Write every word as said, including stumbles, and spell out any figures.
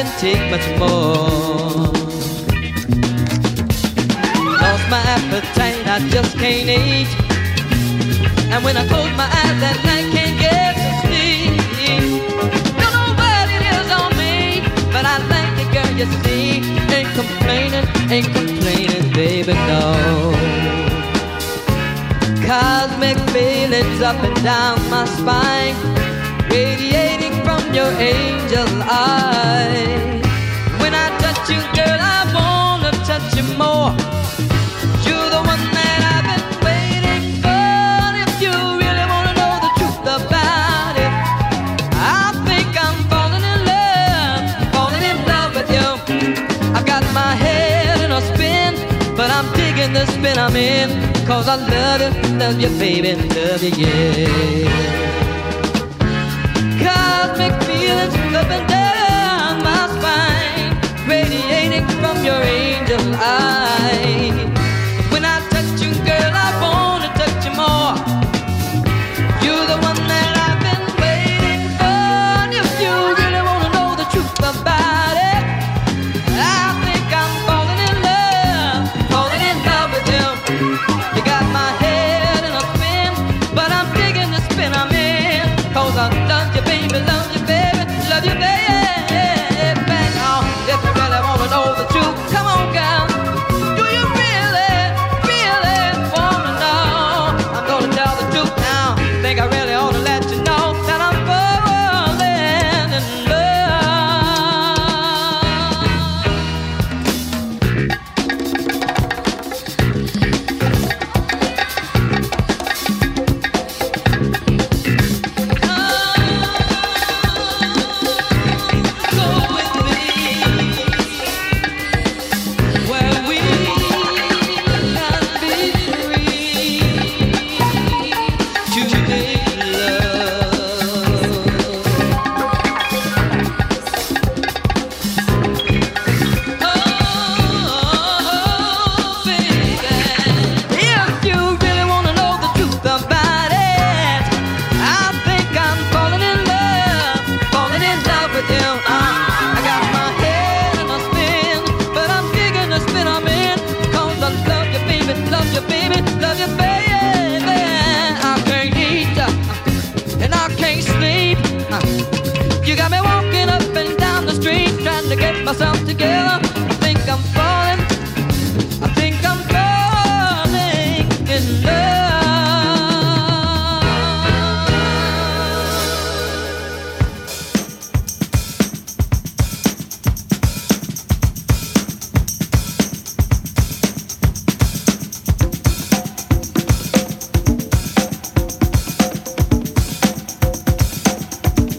can take much more. Lost my appetite, I just can't eat. And when I close my eyes at night, can't get to sleep. Don't know what it is on me, but I like it, girl, you see. Ain't complaining, ain't complaining, baby, no. Cosmic feelings up and down my spine, radiating from your angel eyes. When I touch you, girl, I wanna touch you more. You're the one that I've been waiting for. If you really wanna know the truth about it, I think I'm falling in love, falling in love with you. I got my head in a spin, but I'm digging the spin I'm in. Cause I love you, love you, baby, love you, yeah. Cosmic feelings up and down my spine, radiating from your angel eyes. When I touch you, girl, I wanna touch you more. You're the one that I've been waiting for. And if you really wanna know the truth about it, I think I'm falling in love, falling in love with you. You got my head in a spin, but I'm digging the spin I'm in. Cause I love you, baby, love you, baby, love you, baby. Now, if you really wanna know the truth, come on, girl. Do you really, really wanna know? I'm gonna tell the truth now. Think I really ought to let you know that I'm falling in you got me